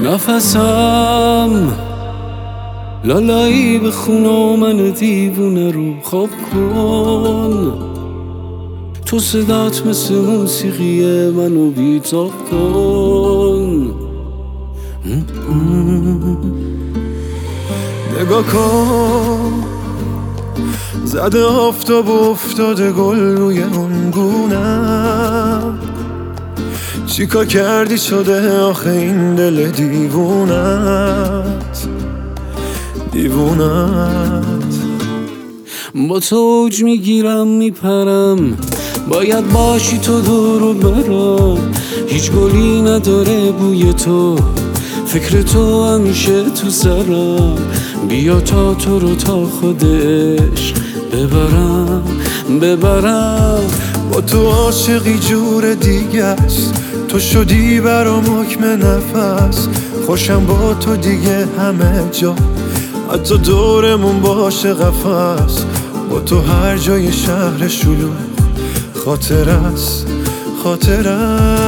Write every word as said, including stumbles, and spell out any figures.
نفسم لالایی به خونه من دیوونه رو خواب کن. تو صدات مثل موسیقی منو بیتاب کن. نگاه کن زده آفتاب و افتاده گل روی اون گونم. چیکار کردی شده آخه این دل دیوونت دیوونت. با تو اوج میگیرم میپرم، باید باشی تو دورو برم. هیچ گلی نداره بوی تو، فکر تو همیشه تو سرم. بیا تا تو رو تا خودش ببرم ببرم. با تو عاشقی جور دیگه است، تو شدی برام حکم نفس. خوشم با تو دیگه همه جا، حتی دورمون باشه قفس. با تو هر جای شهر شلوغ خاطر است خاطر است.